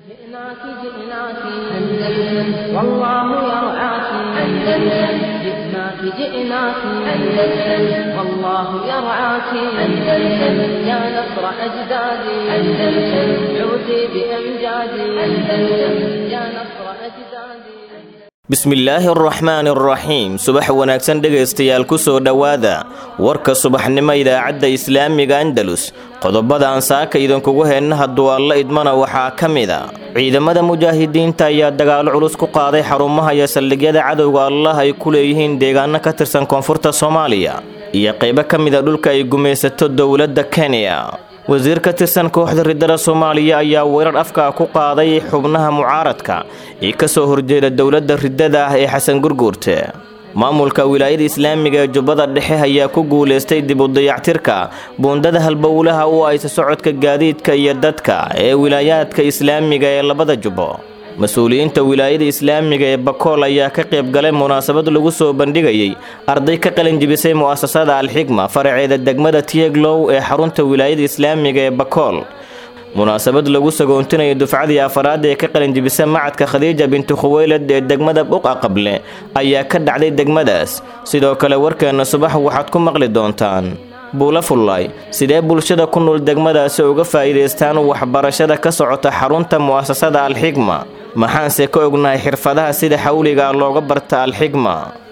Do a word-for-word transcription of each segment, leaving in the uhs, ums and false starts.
جئناك جئناك أندلس والله يرعاك أندلس جئناك جئناك أندلس والله يرعاك أندلس يا نصر أجدادي أندلس عودي بأمجادي أندلس يا نصر أجدادي bismillaahi araxmaani araxiim subax wanaagsan dhegaystayaal ku soo dhowaada warka subaxnimo idaacadda islaamiga andalus qodobada aan saaka idinkugu heenna hadduu alla idmana waxaa ka mid a ciidamada mujaahidiinta ayaa dagaalo culus ku qaaday xarumaha iyo saldhigyada cadowga allah ay ku leeyihiin deegaano ka tirsan koonfurta soomaaliya iyo qaybo ka mid a dhulka ay gumaysato dowladda kenya wasiir ka tirsan kooxda ridada Soomaaliya ayaa weerar afka ku qaaday xubnaha mucaaradka ee ka soo horjeeda dowladda ridada ah ee Xasan Gurguurte maamulka wilaayada Islaamiga ee Jubbada Dhexe ayaa ku guuleystay dib u dayactirka buundada halbowlaha oo ay socodka gaadiidka iyo dadka ee wilaayaadka Islaamiga ee labada jubbo mas'uuliyiinta wilaayada Islaamiga ee Bakool ayaa ka qayb galay munaasabad lagu soo bandhigayay arday ka qalin jibisay mu'asasada Al-Hikma faraceeda degmada Tieglow ee xarunta wilaayada Islaamiga ee Bakool munaasabad lagu sagoontinayo dufcadii afraad ee ka qalin jibisay macadka Khadiija bint Khuwaylid ee degmada Buqa Qable ayaa ka dhacday degmadaas sidoo kale warkeena subax waxaad ku maqli doontaan buula fullay sidee bulshada ku nool degmadaasi uga faa'iideystaan waxbarashada ka socota xarunta mu'asasada Al-Hikma maxaan se ka ognahay xirfadaha sida xawliga looga barta Al-Hikma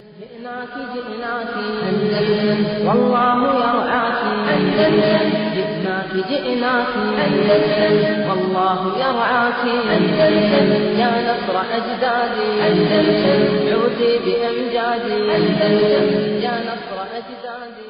جئناك جئناك أندلس والله يرعاك أندلس يا نصر أجدادي أندلس عودي بأمجادي أندلس يا نصر أجدادي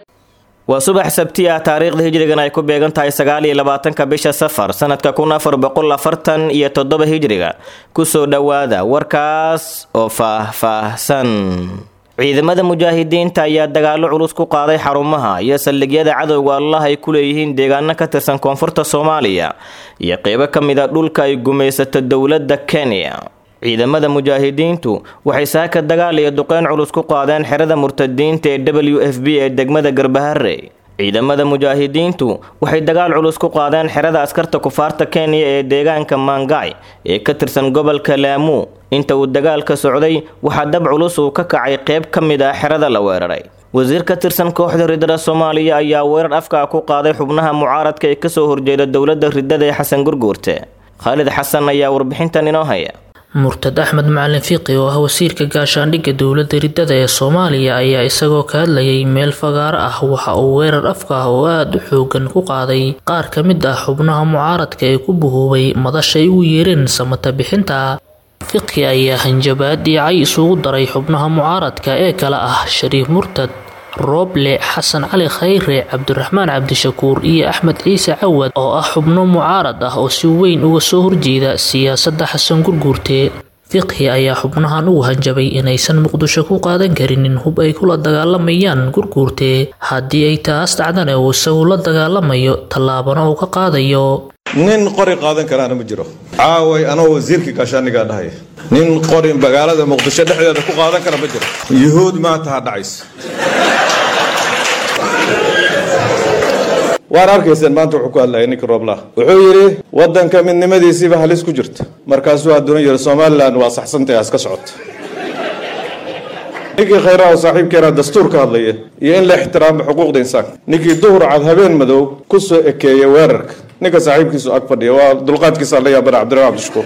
waa subax sabti ah taariikhda hijrigan ay ku beegan tahay sagaal iyo labaatanka bisha safar sanadka kun afar boqol afartan iyo toddoba hijriga ku soo dhawaada warkaas oo faahfaahsan ciidamada mujaahidiinta ayaa dagaalo culus ku qaaday xarumaha iyo saldhigyada cadowga Allah ay ku leeyihiin deegaano ka tirsan koonfurta Soomaaliya iyo qaybo ka mid ah dhulka ay gumaysato dowladda Kenya ciidamada mujaahidiintu waxay saaka dagaal iyo duqeyn culus ku qaadeen xerada murtadiinta ee W F B ee degmada Garbaharre ciidamada mujaahidiintu waxay dagaal culus ku qaadeen xerada askarta kufaarta Kenya ee deegaanka Mangai ee ka tirsan gobolka Lamu inta uu dagaalka socday waxa dab culus uu ka kacay qayb ka mid ah xerada la weeraray wasiir ka tirsan kooxda ridada Soomaaliya ayaa weerar afka ku qaaday xubnaha mucaaradka ee ka soo horjeeda dowladda ridada ee Xasan Gurguurte Khalid Xasan ayaa warbixintan inoo haya murtad axmed macalin fiqi oo ah wasiirka gaashaandhigga dowladda ridada ee Soomaaliya ayaa isagoo ka hadlayay meel fagaaro ah waxa uu weerar afka ah oo aad u xoogan ku qaaday qaar ka mid ah xubnaha mucaaradka ee ku buhoobay madashay u yeereen samata bixinta fiqi ayaa hanjabaad dhacay isugu daray xubnaha mucaaradka ee kala ah Shariif Murtad Roble Xasan Cali Khayre Cabdiraxmaan Cabdishakuur iyo Axmed Ciise Cawad oo ah xubno mucaarad ah oo si weyn uga soo horjeeda siyaasadda Xasan Gurguurte fiqi ayaa xubnahan ugu hanjabay inaysan Muqdisho ku qaadan karin hub ay kula dagaalamayaan Gurguurte haddii ay taas dhacdana uu isagu la dagaalamayo tallaabana uu ka qaadayo nin qori qaadan karaan ma jiro caaway anoo wasiirka gaashaaniga dhahay nin qori magaalada Muqdisho dhexdeeda ku qaadan kara ma jiro yahuud ma taha dhacays waan arkaysaan maanta wuxuu ku hadlayay ninka Roobla wuxuu yiri wadanka midnimadiisiiba halis ku jirta markaasuu haddana yiri Soomaaliland waa saxsantahay aska socota ninkii khayraha saaxiibkeena dastuurka hadlaya iyo in la ixtiraamo xuquuqda insaanka ninkii duhur cad habeen madow ku soo ekeeyay weerarka ninka saaxiibkiisu ag fadhiya waa dulqaadkiisa la yaabana Cabdiraxmaan Cabdishakuur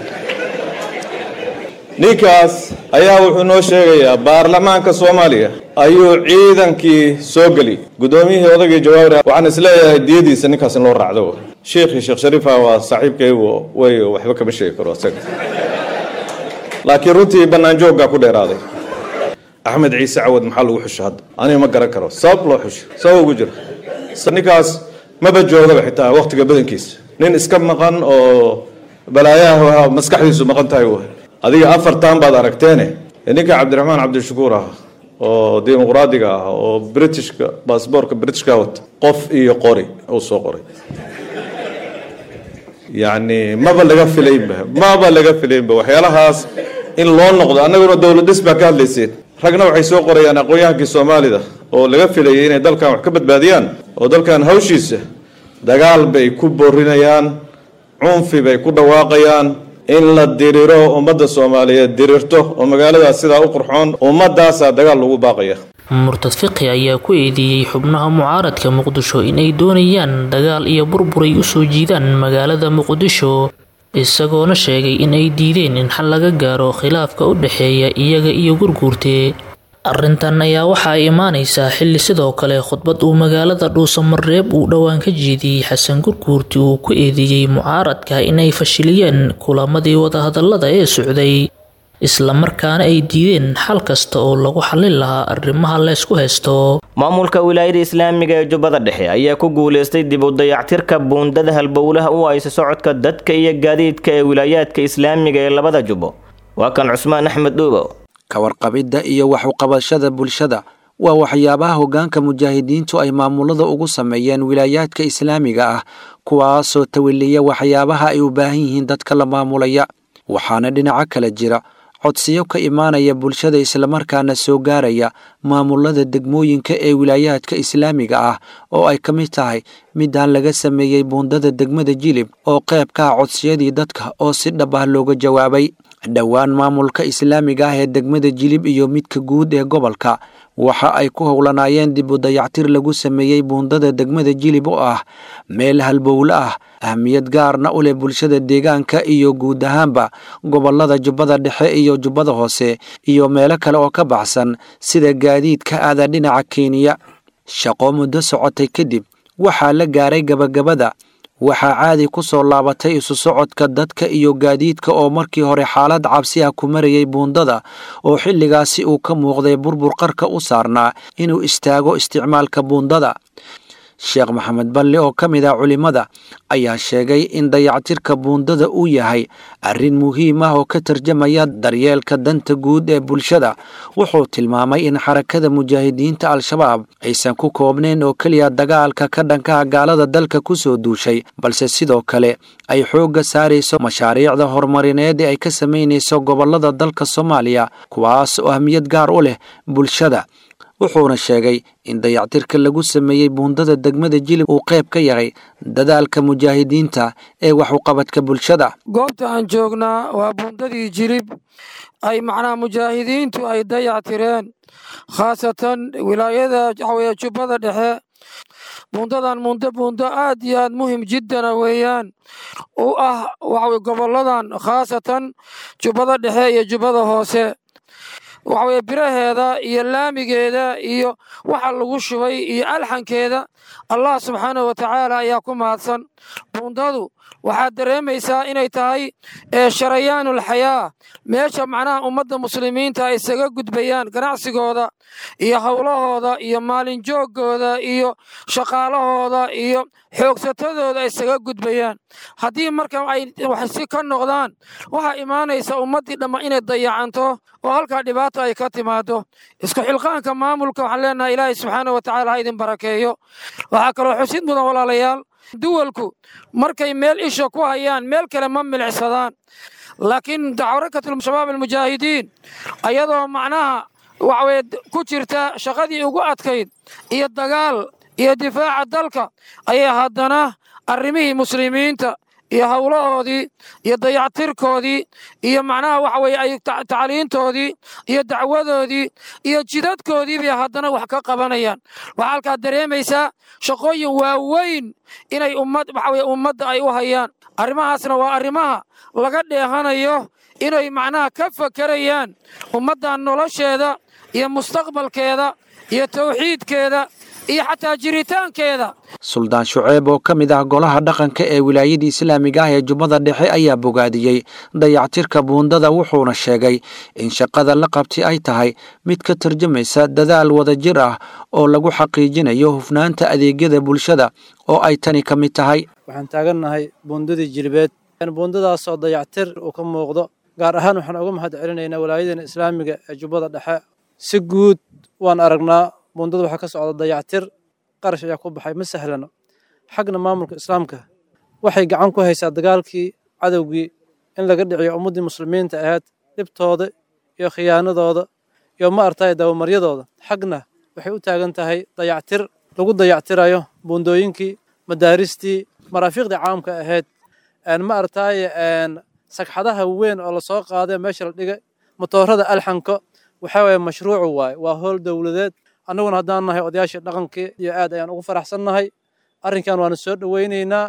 ninkaas ayaa wuxuu noo sheegayaa baarlamaanka Soomaaliya ayuu ciidankii soo gali gudoomiyihii odagii jawaabta waxaan isleeyahay diidiisa ninkaas in loo raacdo sheekhi sheekh Shariif waa saaxiibkaygu way waxba kama sheegi karo asaga laakiin runtii banaan joogga ku dheeraaday Axmed Ciise Cawad maxaa lagu xushay hadda aniga ma garan karo sabab loo xushay sabab ugu jira ninkaas ma bajoogaba xitaa waqtiga badankiisa nin iska maqan oo balaayaha maskaxdiisu maqan tahay adiga afartan baad aragteene ninka Cabdiraxmaan Cabdishakuur ah oo dimuqraadiga ah oo Britishka baasaboorka Britishka wata qof iyo qori oo soo qoray yaani ma ba laga filayba ma ba laga filayba waxyaalahaas in loo noqdo anaguna dawladda isba ka hadlaysay ragna waxay soo qorayaan aqoonyahankii Soomaalida oo laga filayay inay dalkan wax ka badbaadiyaan oo dalkan hawshiisa dagaal bay ku boorinayaan cunfi bay ku dhawaaqayaan in la diriro ummadda soomaaliyeed dirirto oo magaaladaas sidaa u qurxoon ummadaasaa dagaal lagu baaqaya murtad fiqi ayaa ku eedeeyey xubnaha mucaaradka muqdisho inay doonayaan dagaal iyo burburay u soo jiidaan magaalada muqdisho isagoona sheegay inay diideen in xal laga gaaro khilaafka u dhexeeya iyaga iyo gurguurte arrintan ayaa waxa ay imaanaysaa xilli sidoo kale khudbad uu magaalada dhuusamareeb uu dhowaan ka jeediyey xasan gurguurti uu ku eedeeyey mucaaradka inay fashiliyeen kulamadii wadahadalada ee socday isla markaana ay diideen xal kasta oo lagu xallin lahaa arrimaha la isku haysto maamulka wilaayada islaamiga ee jubbada dhexe ayaa ku guuleystay dib u dayactirka buundada halbowlaha u haysa socodka dadka iyo gaadiidka ee wilaayaadka islaamiga ee labada jubbo waa kan cusmaan axmed dhuubo kawarqabidda iyo wax u qabashada bulshada waa waxyaabaha hoggaanka mujaahidiintu ay maamulada ugu sameeyeen wilaayaadka islaamiga ah kuwaasoo tawaliya waxyaabaha ay u baahan yihiin dadka la maamulaya waxaana dhinaca kale jira codsiyo ka imaanaya bulshada islamarkaana soo gaaraya maamulada degmooyinka ee wilaayaadka islaamiga ah oo ay ka mid tahay midaan laga sameeyey buundada degmada jilib oo qayb ka ah codsiyadii dadka oo si dhab ah looga jawaabay dhowaan maamulka islaamiga ah ee degmada jilib iyo midka guud ee gobolka waxa ay ku howlanaayeen dib u dayactir lagu sameeyey buundada degmada jilib oo ah meel halbowle ah ahmiyad gaarna u leh bulshada deegaanka iyo guud ahaanba gobolada jubbada dhexe iyo jubbada hoose iyo meelo kale oo ka baxsan sida gaadiidka aada dhinaca Kenya shaqo muddo socotay kadib waxaa la gaaray gabagabada waxaa caadi ku soo laabatay isu socodka dadka iyo gaadiidka oo markii hore xaalad cabsi ah ku marayay buundada oo xilligaasi uu ka muuqday burbur qarka u saarnaa inuu istaago isticmaalka buundada sheekh maxamed balle oo ka mid ah culimada ayaa sheegay in dayactirka buundada uu yahay arrin muhiim ah oo ka tarjamaya daryeelka danta guud ee bulshada wuxuu tilmaamay in xarakada mujaahidiinta al-shabaab aysan ku koobnayn oo keliya dagaalka ka dhankaha gaalada dalka ku soo duushay balse sidoo kale ay xoogga saarayso mashaariicda horumarineed ee ay ka samaynayso gobolada dalka Soomaaliya kuwaas oo ahmiyad gaar u leh bulshada wuxuuna sheegay in dayactirka lagu sameeyey buundada degmada jilib uu qayb ka yahay dadaalka mujaahidiinta ee wax u qabadka bulshada goobta aan joognaa waa buundadii jilib ay macnaha mujaahidiintu ay dayactireen khaasatan wilaayada waxaweye jubbada dhexe buundadan mundo buundo aad iyo aad muhim jiddana weeyaan u ah waxaweye goboladan khaasatan jubbada dhexe iyo jubbada hoose waxaweye biraheeda iyo laamigeeda iyo waxa lagu shubay iyo alxankeeda allah subxaanahu wa tacaala ayaa ku mahadsan buundadu waxaad dareemaysaa inay tahay sharayaanul xayaa meesha macnaha ummadda muslimiinta ay isaga gudbayaan ganacsigooda iyo howlahooda iyo maalin joogooda iyo shaqaalahooda iyo xoogsatadooda ay isaga gudbayaan haddii marka ay waxsi ka noqdaan waxaa imaanaysa ummaddii dhamma inay dayacanto oo halkaa dhibaato ay ka timaado isku xilqaanka maamulka waxaan leenahay ilaahay subxaanahu wa tacaala ha idin barakeeyo waxaa kaloo xusid mudan walaalayaal duwalku markay meel isha ku hayaan meel kale ma milicsadaan laakiin dacwarakatul shabaab almujaahidiin ayadoo macnaha waxaweye ku jirta shaqadii ugu adkayd iyo dagaal iyo difaaca dalka ayay haddana arrimihii muslimiinta iyo howlahoodii iyo dayactirkoodii iyo macnaha waxa weeye ay tacliintoodii iyo dacwadoodii iyo jidadkoodii bay haddana wax ka qabanayaan waxaa halkaa dareemaysaa shaqooyin waaweyn inay ummad waxa weye ummadda ay u hayaan arrimahaasna waa arrimaha laga dheehanayo inay macnaha ka fakerayaan ummaddan nolosheeda iyo mustaqbalkeeda iyo tawxiidkeeda iyo xataa jiritaankeeda suldaan shuceeb oo ka mid ah golaha dhaqanka ee wilaayada islaamiga ah ee jubbada dhexe ayaa bogaadiyey dayactirka buundada wuxuuna sheegay in shaqada la qabtay ay tahay mid ka tarjumaysa dadaal wadajir ah oo lagu xaqiijinayo hufnaanta adeegyada bulshada oo ay tani ka mid tahay waxaan taagannahay buundadii jilbeed buundadaasoo dayactir uu ka muuqdo gaar ahaan waxaan uga mahad celinaynaa wilaayadana islaamiga ee jubbada dhexe si guud waan aragnaa buundada waxaa ka socda dayactir qarash ayaa ku baxay ma sahlano xagna maamulka islaamka waxay gacan ku haysaa dagaalkii cadowgii in laga dhiciyo ummaddii muslimiinta ahayd dhibtooda iyo khiyaanadooda iyo ma artay dawamaryadooda xagna waxay u taagan tahay dayactir lagu dayactirayo buundooyinkii madaaristii maraafiiqdii caamka ahayd ma aragtay sagxadaha weyn oo la soo qaaday meesha la dhigay matoorada alxanka waxa weeye mashruuc waay waa howl dawladeed annaguna haddaan nahay odayaashii dhaqankii iyo aad ayaan ugu faraxsannahay arrinkan waana soo dhawaynaynaa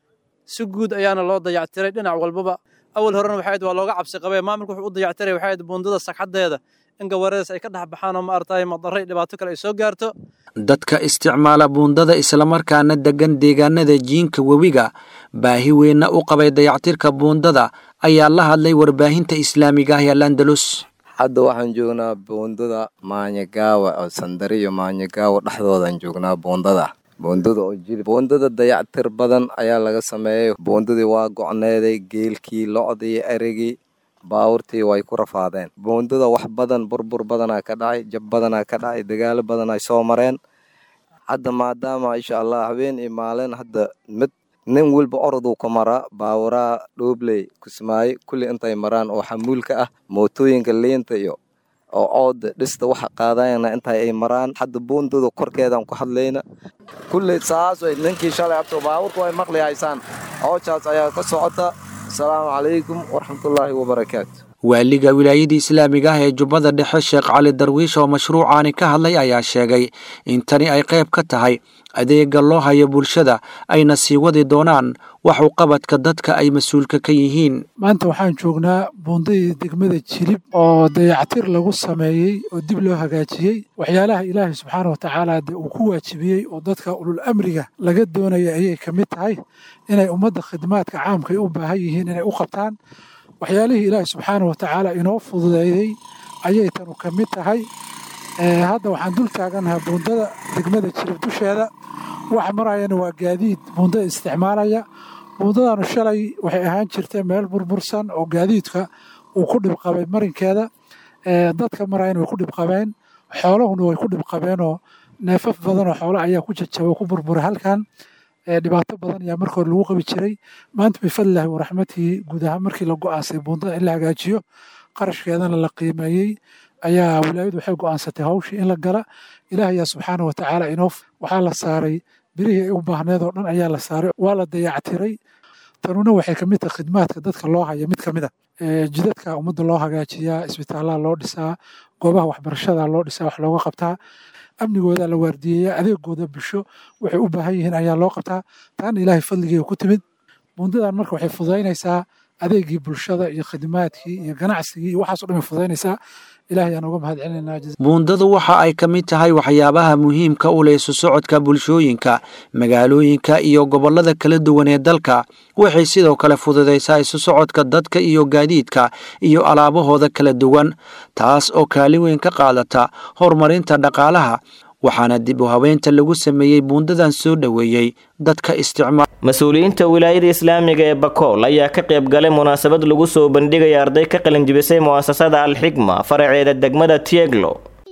si guud ayaana loo dayactiray dhinac walbaba awal horena waxay waa looga cabsi qabay maamulku wuxuu u dayactiray waxay buundada sagxadeeda in gawarees ay ka dhax baxaan oo ma aragtay madaray dhibaato kale ay soo gaarto dadka isticmaala buundada islamarkaana degan deegaanada jiinka webiga baahi weynna u qabay dayactirka buundada ayaa la hadlay warbaahinta islaamiga ah ee Andalus. hadda waxaan joognaa buundada Maanyagaawa oo Sandari iyo Maanyagaawa dhexdoodan joognaa buundada buundada oo jiri buundada dayactir badan ayaa laga sameeyay buundadii waa go'needay geelkii lo'dii erigii baawurtii way ku rafaadeen buundada wax badan burbur badan ka dhacay jab badan ka dhacay dagaal badan ay soo mareen hadda maadaama insha Allah habeen iyo maalin hadda mid nin walba ordu ku mara baawura dhoobley kusmaay kulli intay maraan oo xamuulka ah mootooyinka leenta iyo oo ood dhista waxa qaadayna intay ay maraan hadda buundada korkeedan ku hadlayna kulli saas way ninkii shalay abto baawurku way maqlayaysaan oo jaas ayaa ka socota. السلام عليكم ورحمة الله وبركاته. waaliga wilaayada islaamiga ah ee Jubbada Dhexe Sheekh Cali Darwiish oo mashruucaani ka hadlay ayaa sheegay in tani ay qayb ka tahay adeega loo hayo bulshada ayna sii wadi doonaan wax u qabadka dadka ay mas'uulka ka yihiin. maanta waxaan joognaa buundada degmada Jilib oo dayactir lagu sameeyay oo dib loo hagaajiyay waxyaalaha Ilaahay subxaanahu wa ta'aala uu ku waajibiyay oo dadka ulul amriga laga doonayo ayay kamid tahay inay ummadda khidmaadka caamka ay u baahan yihiin inay u qabtaan waxyaalihii Ilaahay subxaanahu wa ta'aala inoo fududeeyay ayay tan ka mid tahay. ee hadda waxaan dul taaganahay buundada degmada Jilib dusheeda wax marayana waa gaadiid buundada isticmaalaya buundadanu shalay waxay ahaan jirtay meel burbursan oo gaadiidka uu ku dhib qabay marinkeeda ee dadka marayana way ku dhib qabeen xooluhuna way ku dhib qabeen oo neefaf badan oo xoolo ayaa ku jajabay ku burburay halkan ee dhibaato badan ayaa markii hore lagu qabi jiray maanta bi fadlillahi wa rahmatihi gudaha markii la go'aasay buundada in la hagaajiyo qarashkeedana la qiimeeyay ayaa wilaayadu waxay go'aansatay hawshii in la gala Ilaahay subxaanahu wa ta'aala inoo waxa la saaray birihii ay u baahneed oo dhan ayaa la saaray waa la dayactiray tanuna waxay kamid tahay khidmaadka dadka loo hayo mid kamid ah ee jidadka ummadda loo hagaajiyaa isbitaalaha loo dhisaa goobaha waxbarashada loo dhisaa wax looga qabtaa amnigooda la waardiyeeyaa adeegooda bulsho waxay u baahan yihiin ayaa loo qabtaa taana Ilaahay fadligiisa ku timid buundadan marka waxay fududeynaysaa adeegii bulshada iyo khidmaadkii iyo ganacsigii iyo waxaas oo dhan fududeynaysaa Ilaahay aan uga mahadcelinaynaa. buundadu waxa ay kamid tahay waxyaabaha muhiimka u leh socodka bulshooyinka magaalooyinka iyo gobolada kala duwan ee dalka waxay sidoo kale fududeysaa isu socodka dadka iyo gaadiidka iyo alaabahooda kala duwan taas oo kaalin weyn ka qaadata horumarinta dhaqaalaha waxaana dib u habeynta lagu sameeyay buundadan soo dhaweeyay dadka isticmaal mas'uuliyiinta wilaayada islaamiga ee Bakool ayaa ka qayb galay munaasabad lagu soo bandhigay arday ka qalin jibisay muassasada Al-Hikma faraceeda degmada Tieglo.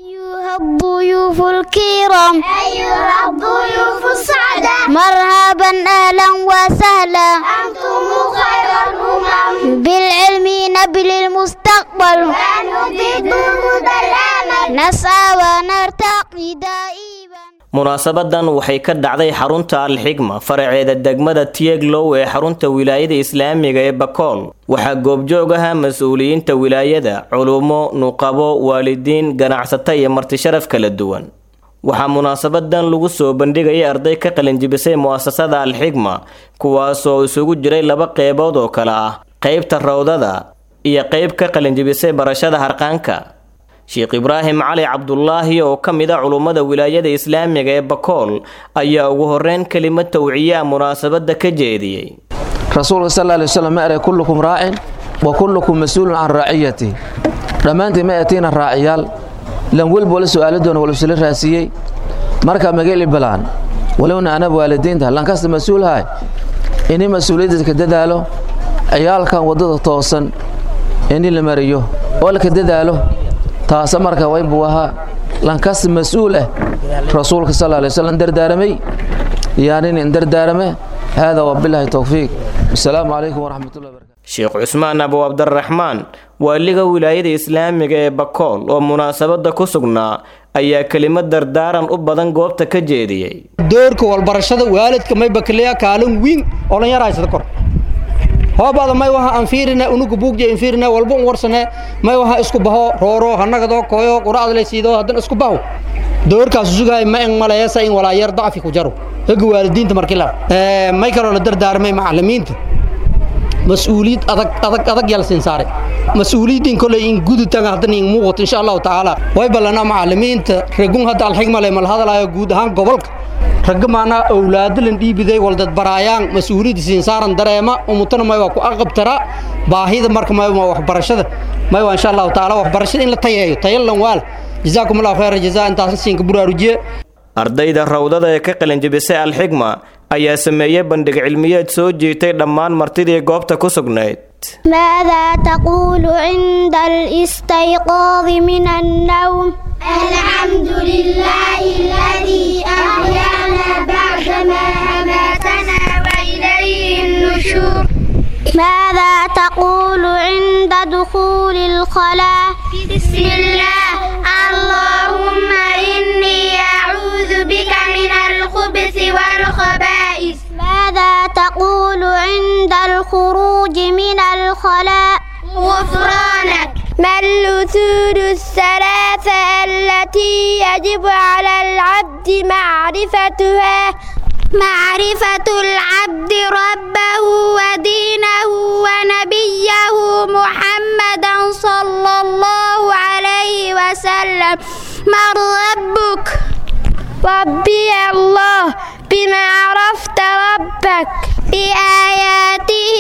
الضيوف الكرام أيها الضيوف السعداء مرحبا أهلا وسهلا أنتم خير الأمم بالعلم نبل المستقبل ونضيد هدى الأمل نسعى ونرتقي دائما. munaasabadan waxay ka dhacday xarunta Al-Hikma faraceeda degmada Tieglow ee xarunta wilaayada islaamiga ee Bakool waxa goobjoog ah mas'uuliyiinta wilaayada culumo nuqabo waalidiin ganacsato iyo marti sharaf kala duwan waxa munaasabadan lagu soo bandhigay arday ka qalin jibisay muassasada Al-Hikma kuwaas oo isugu jiray laba qaybood oo kala ah qaybta rawdada iyo qayb ka qalin jibisay barashada harqaanka. Sheekh Ibrahim Ali Abdullahi oo kamid ah culimada wilaayada islaamiga ee Bakool ayaa ugu horreyn kelimad tawciya munaasabada ka jeediyay. Rasuulka sallallahu alayhi wasallam ma kullukum raa'in wa kullukum mas'uulun an ra'iyati. Dhamaantii ma atina raa'iyal lan walba wala su'aaladoona wala sila raasiyay marka magaali balaan walowna ana waalidiinta lan kasta mas'uul hay inay mas'uuliyadda ka dadaalo ciyaalkan wadada toosan in la mariyo wala ka dadaalo taas marka way buuha lan kas mas'uul ah rasuulka sallallahu alayhi wasallam dardaaramay yaani in dardaarame hada wabillahi tawfiq assalamu alaykum wa rahmatullahi wa barakatuh. Sheekh Usmaan Abu Abdurrahman waaliga wilaayada islaamiga ee Bakool oo munaasabada ku sugnaa ayaa kelimad dardaaran u badan goobta ka jeediyay. doorka walbarashada waalidka may bakliya kaalin weyn oo la yaraysada kor hoobada may waha aan fiirina unugu buugje in fiirina walba un warsane may waha isku baho rooro hanagado koyo quraad la siido hadan isku baho doorkaas sugay ma in maleeysa in wala yar daafi ku jaro hagu waalidiinta markii la ee may karo la dardaarmay macallimiinta مسؤولية أدق أدق أدق يلسين ساري مسؤولية كل إن جود تناهدني موت إن شاء الله تعالى ويبلنا معلمين رجون هذا الحكمة لما هذا لا يجود هم قبلك رجمنا أولاد اللي بدي ولد برايان مسؤولية سينسارن دريمة ومتنا ما يوقع أقب ترى باهيد مرك ما يوقع وحبرشة ما يوقع إن شاء الله تعالى وحبرشة إلا تيجي تيجي لنوال جزاكم الله خير جزاء أنت أحسن كبر رجيء ardayda rawdada ee ka qalin jabisay al-xigma ayaa sameeyay bandhig cilmiyeed soo jeetay dhammaan martidii goobta ku sugnayd. ماذا تقول عند الاستيقاظ من النوم؟ الحمد لله الذي أحيانا بعدما أماتنا وإليه النشور. ماذا تقول عند دخول الخلاء؟ بسم الله اللهم إني أعوذ بك من الخبث والخبائث. ماذا تقول عند الخروج من الخلاء؟ غفرانك. ما الأصول الثلاثة التي يجب على العبد معرفتها؟ معرفة العبد ربه ودينه ونبيه محمدا صلى الله عليه وسلم. من ربك؟ ربي الله. بما عرفت ربك؟ بآياته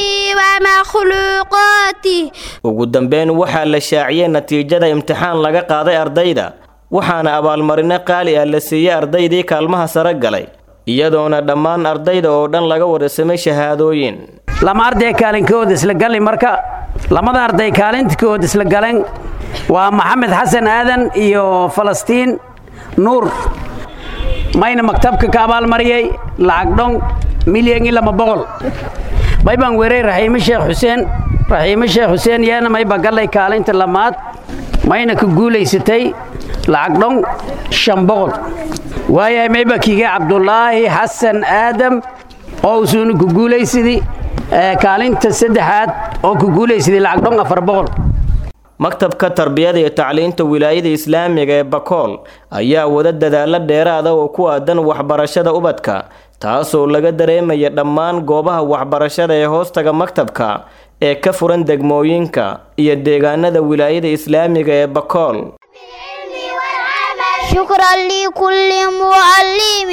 ومخلوقاته. ugu dambeyn waxaa la shaaciyay natiijada imtixaan laga qaaday ardayda waxaana abaalmarino qaali ah la siiyay ardaydii kaalmaha sare galay iyadoona dhammaan ardayda oo dhan laga warsamay shahaadooyin. lama arday kaalinkood isla galay marka lamada arday kaalinkood isla galeen waa maxamed xasan aadan iyo falastiin nuur mayna maktabka ka abaal mariyay lacag dhon milyan iyo laba boqol bayban weeray raxiime sheekh xuseen raxiime sheekh xuseen yana may bagalay kaalinta lamaad mayna ku guuleysatay lacag dhon shan boqol waayay may bakiga cabdullaahi xasan aadam oo uu ku guuleysidii kaalinta saddexaad oo ku guuleysidii lacag dhon afar boqol. maktabka tarbiyada iyo tacliinta wilaayada islaamiga ee Bakool ayaa wada dadaalo dheeraad ah oo ku aadan waxbarashada ubadka taasoo laga dareemayo dhammaan goobaha waxbarashada ee hoostaga maktabka ee ka furan degmooyinka iyo deegaanada wilaayada islaamiga ee Bakool. شكرا لكل معلم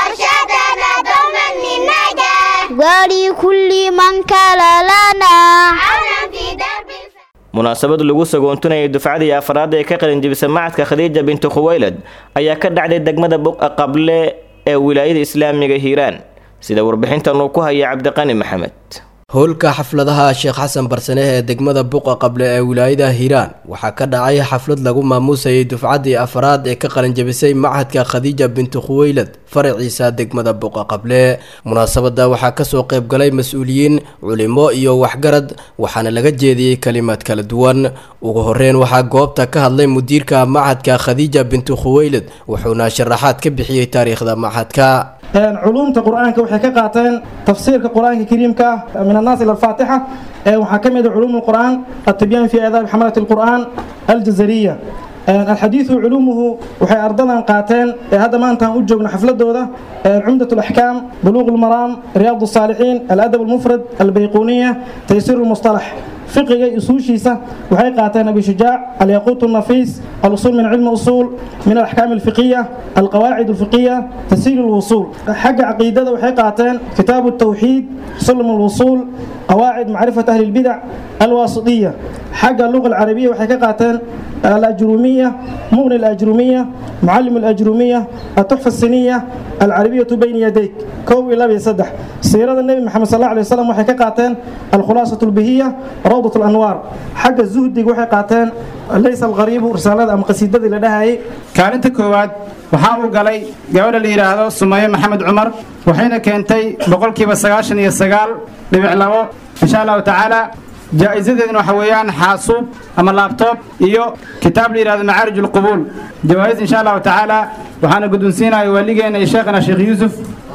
أرشدنا دوما للنجاح ولكل من كان لنا عونا في درب munaasabad lagu sagoontunayay dufcadii afraad ee ka qalin jabisay macadka Khadiija bint Khuwaylid ayaa ka dhacday degmada Buqa Qable ee wilaayada islaamiga Hiiraan sida warbixintan uu ku hayay Cabdiqani Maxamed. howlka xafladaha Sheekh Xasan Barsane ee degmada Buqa Qable ee wilaayada Hiiraan waxaa ka dhacay xaflad lagu maamuusay dufcadii afraad ee ka qalin jabisay macadka Khadiija bint Khuwaylid farciisa degmada Buqa Qable. munaasabada waxaa ka soo qayb galay mas'uuliyiin culimo iyo waxgarad waxaana laga jeediyay kalimaad kala duwan. ugu horeyn waxaa goobta ka hadlay mudiirka macadka Khadiija bint Khuwaylid wuxuuna sharaxaad ka bixiyay taariikhda macadka. علومة القرآن كوحي كقاتين تفسير القرآن الكريم كا من الناس إلى الفاتحة وحكمت علوم القرآن التبيان في آداب حملة القرآن الجزرية. الحديث علومه وحي أرضنا قاتين هذا ما أنتم أجوا حفلة دودة عمدة الأحكام بلوغ المرام رياض الصالحين الأدب المفرد البيقونية تيسير المصطلح فقه يسوشيسة وحي قاتين أبي شجاع الياقوت النفيس الأصول من علم أصول من الأحكام الفقهية القواعد الفقهية تسهيل الوصول حق عقيدة وحي قاتين كتاب التوحيد سلم الوصول قواعد معرفة أهل البدع الواسطية حق اللغة العربية وحي قاتين الأجرومية مغني الأجرومية معلم الأجرومية التحفة السنية العربية بين يديك كوي لا بيصدح سيرة النبي محمد صلى الله عليه وسلم وحي قاتين الخلاصة البهية روضة الأنوار حق الزهد وحي قاتين ليس الغريب رسالة أم قصيدة لديها كانت كواد وحاول قالي قول اللي يراهدو سمية محمد عمر وحين كانتي بقول كيف السقاشن يسقال لبعلوه إن شاء الله تعالى جائزتنا وحويان حاسوب أما اللابتوب إيو كتاب لي هذا معارج القبول جوائز إن شاء الله تعالى waxaana guddoonsiinaya waaligeena iyo sheekhana sheekh yuusuf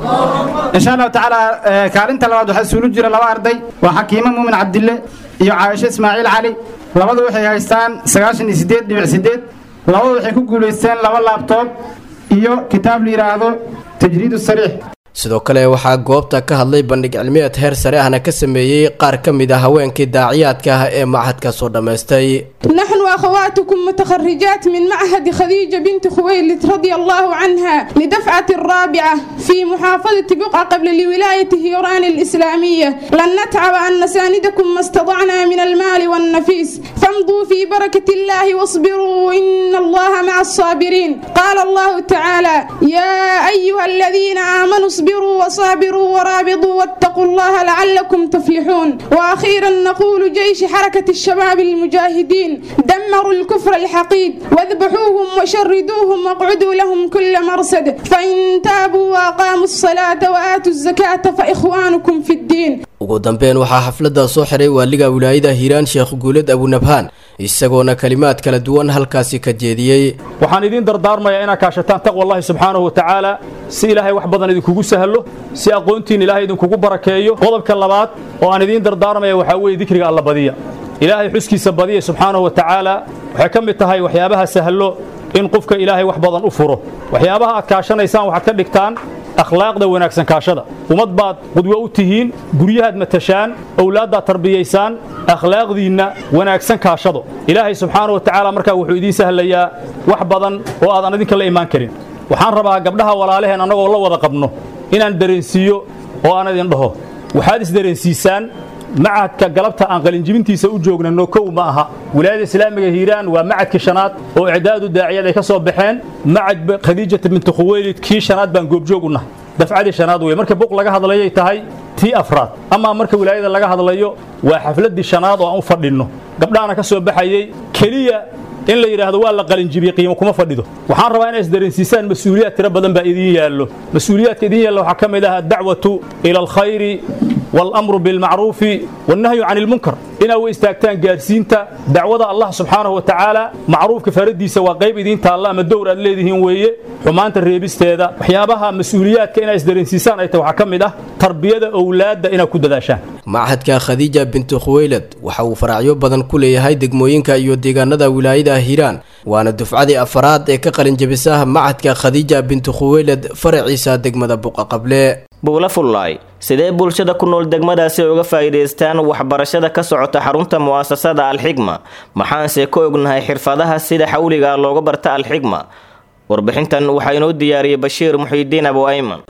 insha allahu tacaala kaalinta labaad waxaa isugu jira laba arday waa xakiimo muumin cabdille iyo caayisho ismaaciil cali labadu waxay haystaan sagaashan iyo siddeed dhibic siddeed labadu waxay ku guulaysteen laba laabtoob iyo kitaab la yidhaahdo tajriid sariix sidoo kale waxaa goobta ka hadlay bandhig cilmiyeed heer sare ahna ka sameeyey qaar ka mid ah haweenkii daaciyaadka ah ee macahadka soo dhammaystay نحن أخواتكم متخرجات من معهد خديجة بنت خويلد رضي الله عنها لدفعة الرابعة في محافظة بقعة قبل لولاية هيران الإسلامية لن نتعب أن نساندكم ما استطعنا من المال والنفيس فامضوا في بركة الله واصبروا إن الله مع الصابرين قال الله تعالى يا أيها الذين آمنوا اصبروا وصابروا ورابطوا واتقوا الله لعلكم تفلحون وأخيرا نقول جيش حركة الشباب المجاهدين دمروا الكفر الحقيد واذبحوهم وشردوهم واقعدوا لهم كل مرصد فإن تابوا وأقاموا الصلاة وآتوا الزكاة فإخوانكم في الدين ugu dambeyn waxaa xafladda soo xiray waaliga wilaayada hiiraan sheekh guuled abunabhaan isagoona kalimaad kala duwan halkaasi ka jeediyey waxaan idin dardaarmayaa inaad kaashataan taqwa allahi subxaanahu wa tacaala si ilaahay wax badan idinkugu sahlo si aqoontiin ilaahay idinkugu barakeeyo qodobka labaad oo aan idin dardaarmaya waxaa weeye dikriga alla badiya ilaahay xuskiisa badiya subxaanahu wa tacaala waxay ka mid tahay waxyaabaha sahlo in qofka ilaahay wax badan u furo waxyaabaha aad kaashanaysaan waxaad ka dhigtaan akhlaaqda wanaagsan kaashada ummad baad qudwo u tihiin guryahaad matashaan awlaaddaad tarbiyaysaan akhlaaqdiinna wanaagsan kaashado ilaahay subxaanahu wa tacaala markaa wuxuu idiin sahlayaa wax badan oo aadan idinka la imaan karin waxaan rabaa gabdhaha walaalaheen annagoo la wada qabno inaan dareensiiyo oo aan idin dhaho waxaad isdareensiisaan macadka galabta aan qalinjibintiisa u joognano kow ma aha wilaayada islaamiga hiiraan waa macadkii shanaad oo icdaadu daaciyad ay ka soo baxeen macad khadiijata binti khuwaylid kii shanaad baan goobjoog u nahay dafcadii shanaad wey marka buq laga hadlayay tahay tii afraad ama marka wilaayada laga hadlayo waa xafladii shanaad oo aan u fadhinno gabdhahana ka soo baxayay keliya in la yidhaahdo waa la qalinjibiyey qiimo kuma fadhido waxaan rabaa inay isdareensiisaan mas-uuliyaad tiro badan baa idiin yaallo mas-uuliyaadka idiin yaalla waxaa ka mid ah addacwatu ila alkhayri والأمر بالمعروف والنهي عن المنكر إن هو استاكتان جالسينتا دعوة الله سبحانه وتعالى معروف كفردي سوا قيب دين الله ما الدور الذي هو ويه حمانة الريبست هذا وحيابها مسؤوليات كأنها إصدارين سيسان أي توحكم ده تربية أولاد إن كود داشان معهدka khadiija bintu khuwaylad waxa uu faracyo badan ku leeyahay degmooyinka iyo deegaanada wilaayada hiiraan waana dufcadii afraad ee ka qalin jabisaha macahadka khadiija bintu khuwaylad faraciisa degmada buqa qable buula fullaay sidee bulshada ku nool degmadaasi uga faa'iideystaan waxbarashada ka socota xarunta mu'asasada alxigma maxaanse ka ognahay xirfadaha sida xawliga looga barta alxigma warbixintan waxaa inoo diyaariyay bashiir muxiidiin abu ayman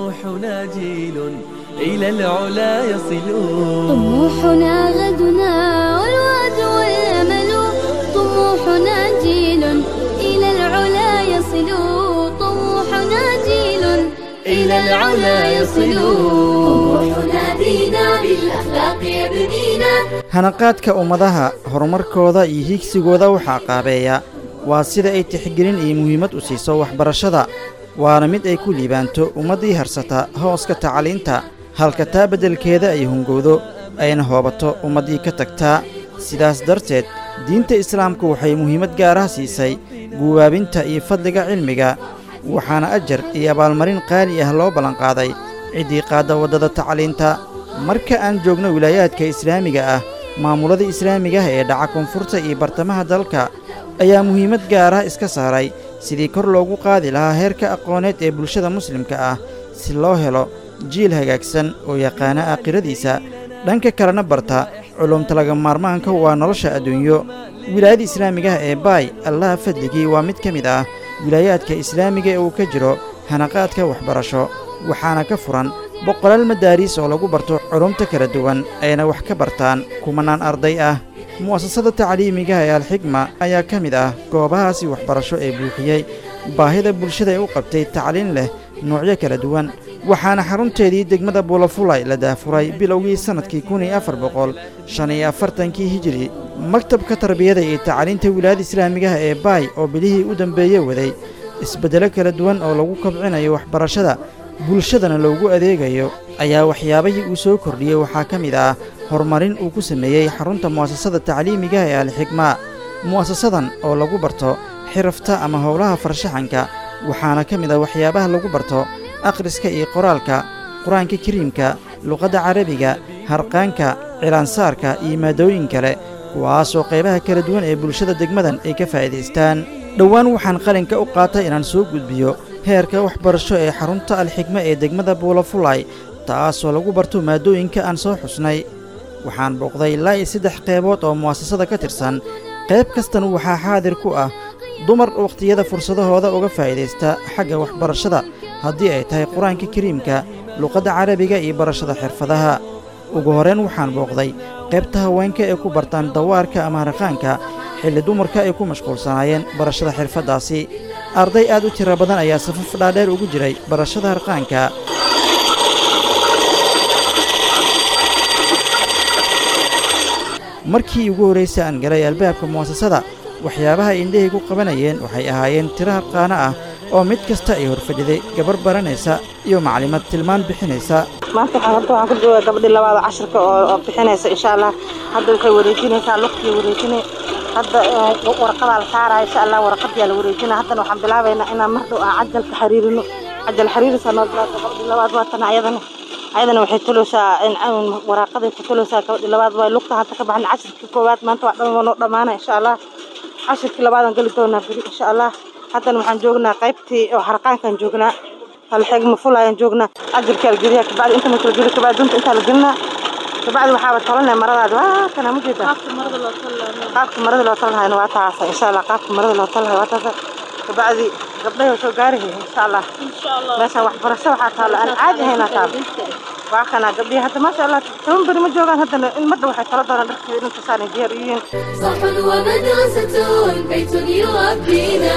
إلى العلا يصلون طموحنا غدنا والوعد والأمل طموحنا جيل إلى العلا يصلون طموحنا جيل إلى العلا يصلون طموحنا بينا بالأخلاق يبنينا hanaqaadka ummadaha horumarkooda iyo higsigooda waxaa qaabeeya waa sida ay tixgelin iyo muhiimad u siiso waxbarashada waana mid ay ku liibaanto ummaddii harsata hooska tacliinta halka taa beddelkeeda ay hungowdo ayna hoobato ummaddii ka tagtaa sidaas darteed diinta islaamku waxay muhiimad gaaraha siisay guwaabinta iyo fadliga cilmiga waxaana ajar iyo abaalmarin qaali ah loo ballanqaaday ciddii qaadda waddada tacliinta marka aan joogno wilaayaadka islaamiga ah maamulada islaamiga ah ee dhaca koonfurta iyo bartamaha dalka ayaa muhiimad gaarah iska saaray sidii kor loogu qaadi lahaa heerka aqooneed ee bulshada muslimka ah si loo helo jiil hagaagsan oo yaqaana aakhiradiisa dhanka kalena barta culumta laga maarmaanka waa nolosha adduunyo wilaayada islaamiga ah ee baay allaha fadligii waa mid ka mid ah wilaayaadka islaamiga ee uu ka jiro hanaqaadka waxbarasho waxaana ka furan boqolaal madaariis oo lagu barto culumta kala duwan ayna wax ka bartaan kumanaan arday ah mu'asasada tacliimiga ee alxigma ayaa ka mid ah goobahaasi waxbarasho ee buuxiyey baahida bulshada ee u qabtay tacliin leh noocyo kala duwan waxaana xarunteedii degmada buulafulay la daafuray bilowgii sannadkii kun iyo afar boqol shan iyo afartankii hijiri maktabka tarbiyada iyo tacliinta wilaayada islaamigaha ee baay oo bilihii u dambeeye waday isbeddelo kala duwan oo lagu kabcinayo waxbarashada bulshadana loogu adeegayo ayaa waxyaabahii uu soo kordhiyey waxaa ka mid ah horumarin uu ku sameeyey xarunta mu'asasada tacliimigaha ee alxigma mu'asasadan oo lagu barto xirafta ama howlaha farshaxanka waxaana ka mid ah waxyaabaha lagu barto akhriska iyo qoraalka qur-aanka kariimka luqadda carabiga harqaanka cilaansaarka iyo maadooyin kale kuwaasoo qaybaha kala duwan ee bulshada degmadan ay ka faa'iidaystaan dhowaan waxaan qalinka u qaatay inaan soo gudbiyo heerka waxbarasho ee xarunta alxigma ee degmada buulafulay taasoo lagu barto maadooyinka aan soo xusnay waxaan booqday ilaa iyo saddex qaybood oo mu'asasada ka tirsan qayb kastan waxaa xaadir ku ah dumar wakhtiyada fursadahooda uga faa'iidaysta xagga waxbarashada haddii ay tahay qur-aanka kariimka luqadda carabiga iyo barashada xirfadaha ugu horrayn waxaan booqday qaybta haweenka ee ku bartaan dawaarka ama harqaanka xilli dumarka ay ku mashquulsanaayeen barashada xirfaddaasi arday aad u tiro badan ayaa safaf dhaadheer ugu jiray barashada harqaanka markii ugu horraysay aan galay albaabka mu'asasada waxyaabaha indhahay ku qabanayeen waxay ahaayeen tiro harqaano ah oo mid kasta ay horfadhiday gabar baranaysa iyo maclimad tilmaan bixinaysa maanta hadda waxaan ku joogaa gabadhii labaada casharka oo bixinaysa insha allah hadda waxay wareejinaysaa luqtii wareejinay hadda warqadaa la saaraya insha allah warqadii la wareejinaa haddana waxaan bilaabaynaa inaan mar dhow aan cajalka xariirino cajal xariirisa noo bilaabta gabadhii labaad waa tan ayadana ayadana waxay tuloosaa in waraaqaday ku tuloosaa gabadhii labaad waa luqta hadda ka baxna casharkii koowaad maanta waa dhan noo dhammaana insha allah casharkii labaadaan geli doonaa beri insha allah haddana waxaan joognaa qaybtii oo harqaankaan joognaa alxigma fulayaan joognaa cajalkii algeliya kabacdi inta marka la geliyo kabacdi dunta intaa la gelinaa kabacdi waxaaba tolanaya maradaadi waa kana ma jeeda qaabka marada loo tolahayna waa taasa insha allah qaabka marada loo tolahay waa taasa kabacdi gabdhahay soo gaarayay insha allah meeshaan waxbarasho waxaa taalo aan caadi ahaynaa taalo waa kana gabdhihi hadda maasha allah toban beri ma joogaan haddana in madda waxay tala doonaan dharkeeda inta saanay diyaar u yihiin صح ومدرسة بيت يربينا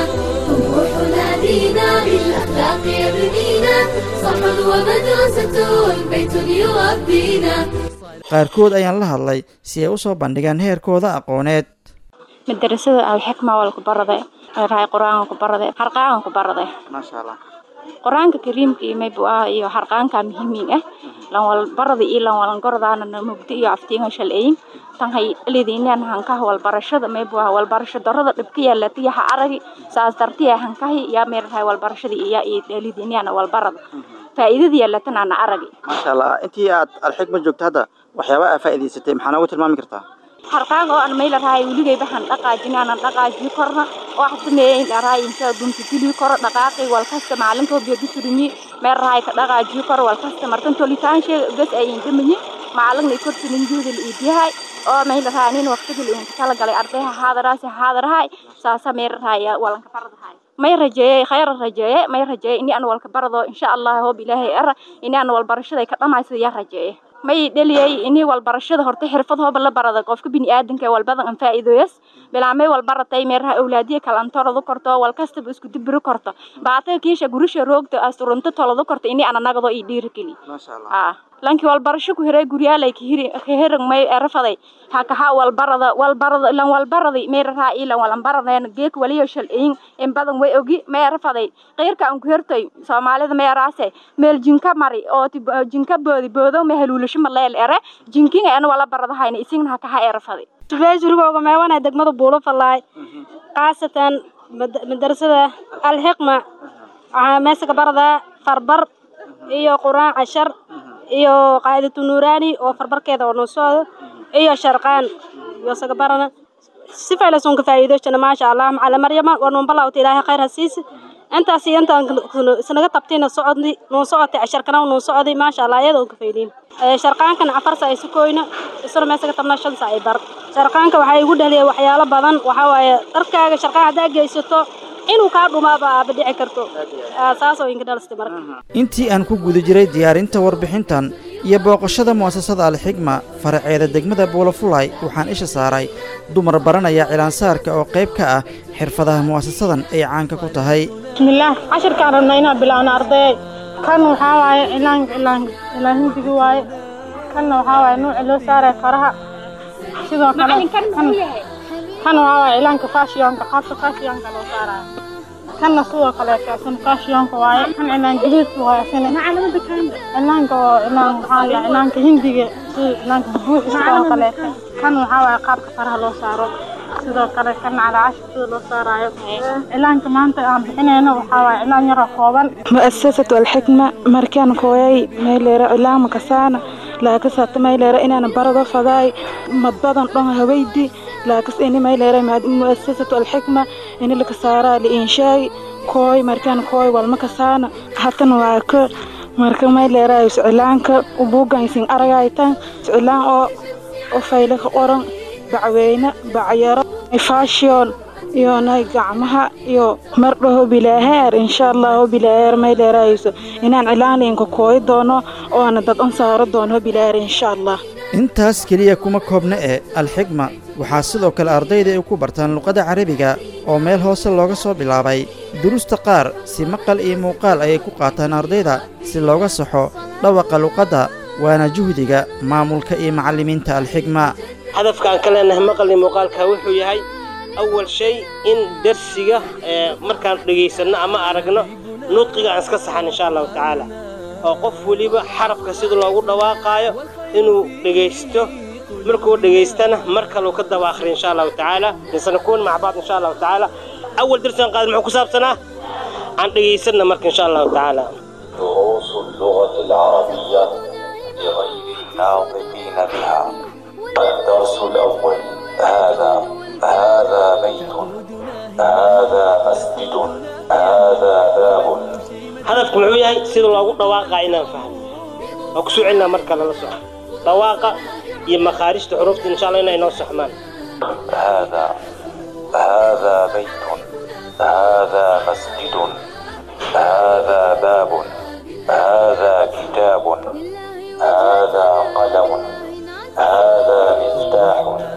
طموحنا دينا بالأخلاق يبنينا صح ومدرسة بيت يربينا qaarkood ayaan la hadlay si ay u soo bandhigaan heerkooda aqooneed madrasada alxikma waa ku baraday raay quraanka ku baraday harqaanka ku baraday maasha allah quraanka kariimka iyo maybuah iyo harqaanka muhiim ah lan wal barada iyo lan walan gordaana mugdi iyo aftiinga shalay tan hay leedinaan hanka wal barashada maybuah wal barashada darada dibka yeelatay ha aragi saas dartiya hanka ya meerahay wal barashada iyo leedinaan wal barada faa'iidada yeelatan aan aragi maasha allah intii aad alxikma joogto hadda waxyaabaha faa'iidaysatay maxaa ugu tilmaami kartaa harqaan oo aan meel raay weligay baxan dhaqaajin aan dhaqaaji korna oo xadmeeyay raay inta dunti tili kor dhaqaaqay wal kasta maalinka biyo disrimi meel raay ka dhaqaaji kor wal kasta markan tolitaan shay bas ay indamni maalinka kortin juudil iidihay oo meel raay in waqtiga in kala galay ardayha haadaraasi haadarahay saasa meel raay walanka faradahay may rajeeyay khayr rajeeyay may rajeeyay in aan walka barado insha Allah hoob ilaahay ara in aan wal barashada ka dhamaysay ya rajeeyay may dhaliyay inii wal barashada horta xirfadooda la barada qofka bini aadanka wal badan aan faa'iidoyas bilaamay wal baratay meeraha awlaadiye kala antorado korto wal kasta isku dibiro korto baatay kiisha gurisha roogta asturunta tolado korto inii aan nagado ii dhiirigeli maasha Allah ah lanki wal barasho ku hiray guriyaalay ka hiri ka hirag may erafaday ha ka ha wal barada wal barada lan wal baraday meeraha ila wal baradeen geek waliyo shalciin in badan way ogi may erafaday qeyrka aan ku hirtay Soomaalida meeraasay meel jinka mari oo jinka boodi boodo ma heluulasho ma leel ere jinkiga aan wala baradahayna isin ha ka ha erafaday tubeejurigooga meewana degmada buulo falaay qaasatan madrasada alxiqma waxa meesha barada farbar iyo quraan cashar iyo qaadatu nuuraani oo farbarkeeda oo noo socdo iyo sharqaan iyo saga barana si faylason ka faa'iido jana ma sha Allah macalla maryama oo noo balawta ilaahay khayr hasiis intaas iyo intaan sanaga tabtiina socodni noo socotay casharkana noo socday ma sha Allah iyadoo ka faa'iidin sharqaankan afar saa isu kooyna isla meesha tabna shan saa ay bar sharqaanka waxa igu dhaliyay waxyaalo badan waxa waaye dharkaaga sharqaan hadaa geysato inuu ka dhumaaba badhici karto aasaaso inka dhalastay marka intii aan ku guda jiray diyaarinta warbixintan iyo booqashada mu'asasada alxigma faraceeda degmada buulafulay waxaan isha saaray dumar baranaya cilaansaarka oo qayb ka ah xirfadaha mu'asasadan ay caanka ku tahay bismillaah casharkaan rabnaa inaan bilaawno arday kan waxaa waaye cilaanka cilaanka cilaanhindigi waaye kanna waxaa waaye nuuci loo saaray faraha sidoo kale kan kan waxaa waaye cilaanka faashiyonka qaabka faashiyonka loo saarayo kanna sidoo kale kaasan faashiyonka waaye kan cilaan galiidka waaye sina cilaanka oo cilaan waxaa la cilaanka hindiga sida cilaanka buuxi sidoo kale kan waxaa waaye qaabka faraha loo saaro sidoo kale kan calaacash sida loo saarayo cilaanka maanta aan bixinayno waxaa waaye cilaan yar oo kooban mu'asasatu alxikma markaan kooyay meeleera cilaan kasaana laakasata meeleera inaan barado faday mad badan dhan haweydi laakas in meeleera mu'asasatu alxikma in la kasaaraa liinshaay kooy markaan kooy walma kasaana hatan waa ka marka meeleera cilaanka u buugaysin aragaytan cilaan oo oo fayla ka qoran bacweyna bacyaro fashion iyo nay gacmaha iyo mardhaho bilaaheer insha Allah bilaaheer meeleerayso inaan cilaalinka kooy doono oo aan dad aan saaro doono bilaaheer insha Allah intaas kaliya kuma koobna ee alxigma waxaa sidoo kale ardayda ay ku bartaan luqadda carabiga oo meel hoose looga soo bilaabay duruusta qaar si maqal iyo muuqaal ayay ku qaataan ardayda si looga saxo dhawaqa luqadda waana juhdiga maamulka iyo macallimiinta alxigma hadafkan kalena maqalni muuqaalka wuxuu yahay awal shay in darsiga markaan dhageysano ama aragno nutqiga aan iska saxan insha Allah taala oo qof waliba xarafka sida loogu dhawaaqayo inuu dhageysto markuu dhageystana marka loo ka daba akhriyo insha Allah taala nisanakoon mac baad insha Allah taala awal darsan qaad muxuu ku saabsanaa aan dhageysana marka insha Allah taala دروس اللغة العربية لغير الناطقين بها الدرس الأول هذا هذا بيت هذا مسجد هذا باب هدفكم وحوي سيد الله دواقع إنا فهم أكسو عنا مركز الله صح دواقع يما خارج حروف إن شاء الله إنا ينصح مان هذا هذا بيت هذا مسجد هذا باب هذا كتاب هذا قلم هذا مفتاح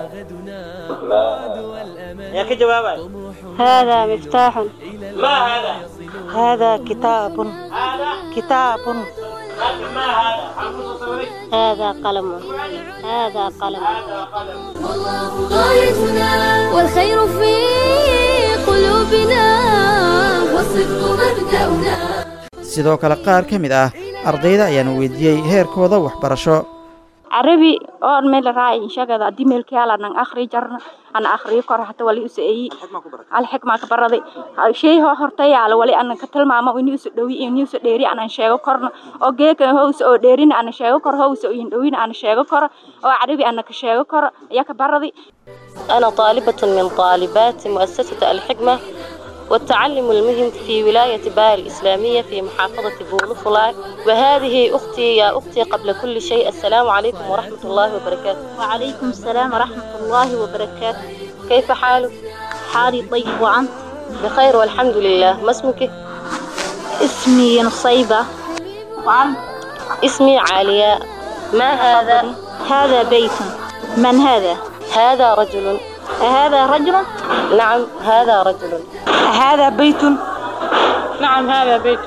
ما يا كجواب هذا مفتاح ما هذا هذا كتاب هذا كتاب ما هذا هذا قلم هذا قلم والله غايتنا والخير في قلوبنا والصدق مبدأنا sidoo kale qaar ka mid ah ardayda ayaan weydiiyey heerkooda waxbarasho عربي أو ميل راي شجرة دي ميل كيالا نن آخر جرنا أنا آخر كره حتى ولي أسئي الحكمة كبردي شيء هو هرتي على ولي أنا كتل ماما ونيوس دوي ونيوس ديري أنا شيء كرنا أو جيك هو سو ديرين أنا شيء كره هو سو يندوين أنا شيء كره أو عربي أنا كشيء كره يا كبردي أنا طالبة من طالبات مؤسسة الحكمة والتعلم المهم في ولاية باية الإسلامية في محافظة بولفلاي وهذه أختي يا أختي قبل كل شيء السلام عليكم ورحمة الله وبركاته. وعليكم السلام ورحمة الله وبركاته. كيف حالك؟ حالي طيب وأنت؟ بخير والحمد لله. ما اسمك؟ اسمي نصيبة. وأنت؟ اسمي عالية. ما هذا؟ هذا بيت. من هذا؟ هذا رجل. هذا رجل؟ نعم هذا رجل. هذا بيت. نعم هذا بيت.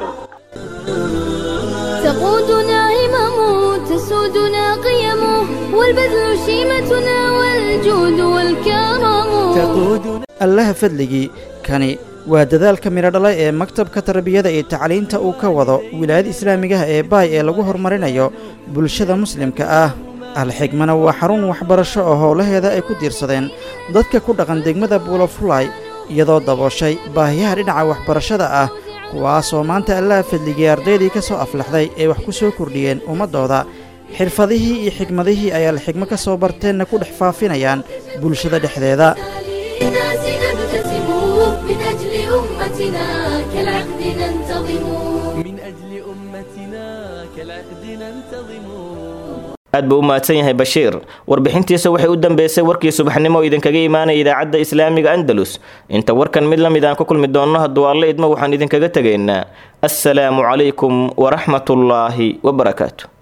تقودنا همم تسودنا قيم والبذل شيمتنا والجود والكرم allaha fadligii kani waa dadaalka midho dhalay ee maktabka tarbiyada iyo tacliinta uu ka wado wilaayada islaamigaha ee baay ee lagu horumarinayo bulshada muslimka ah alxigmana waa xarun waxbarasho oo howlaheeda ay ku diirsadeen dadka ku dhaqan degmada buulafulay iyadoo dabooshay baahiyaha dhinaca waxbarashada ah kuwaasoo maanta allaha fadligii ardaydii ka soo aflaxday ee wax ku soo kordhiyeen ummaddooda xirfadihii iyo xigmadihii ay alxigmo ka soo barteenna ku dhex faafinayaan bulshada dhexdeeda من أجل أمتنا كالعقد ننتظم من أجل أمتنا كالعقد ننتظم aad buu u mahadsan yahay bashiir warbixintiisa waxay u dambeysay warkii subaxnimo idinkaga imaanaya idaacadda islaamiga andalus inta warkan mid la mid aan ku kulmi doonno hadduu alle idmo waxaan idinkaga tegaynaa assalaamu calaykum waraxmatullaahi wabarakaatu